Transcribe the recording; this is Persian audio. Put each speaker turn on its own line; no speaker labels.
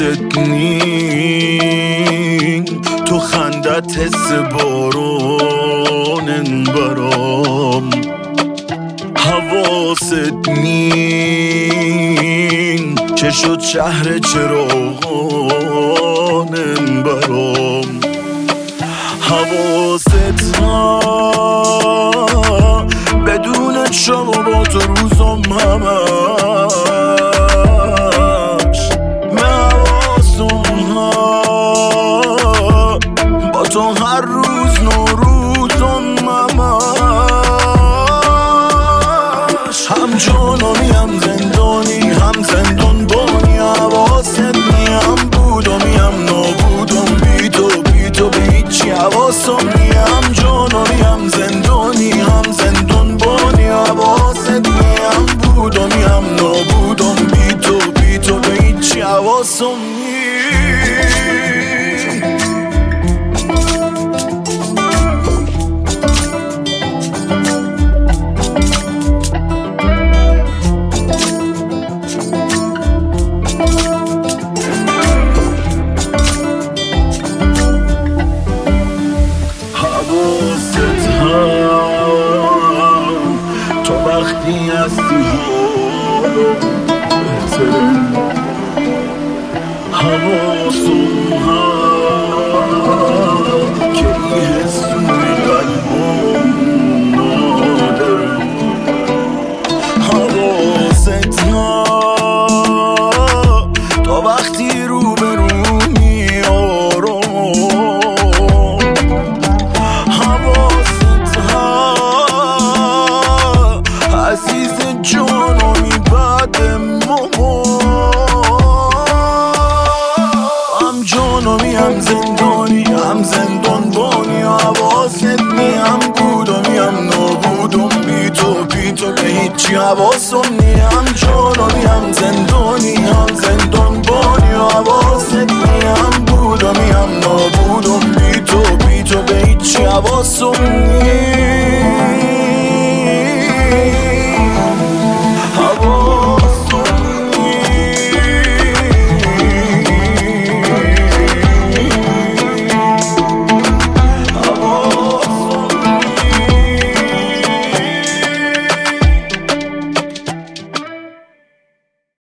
حواست نی تو خندت حس بارونن برام حواست نی چه شد شهر چراغانن برام حواست ها بدون شب و با تو روزم همش حواسم ها با تو هر روز نوروزم همش هم جانمی هم زندانی هم زندان بانی حواست نی هم بودمی هم نابودم بی تو به هیچی حواسم نی هم جانمی هم زندانی هم زندان بانی حواست نی هم بودمی هم نابودم بی تو به هیچی حواسم نی تو وقتی هستی حالم بهتره حواسم هم که این حسوی قلبم نادره حواست ها تو وقتی رو به رو عزیز جانمی بعد ماما هم جانمی هم زندانی هم زندان بانی حواست نی هم بودمی هم نابودم بی تو به هیچی حواسم نی هم جانمی هم زندانی هم زندان بانی حواست نی هم بودمی هم نابودم بی تو به هیچی حواسم نی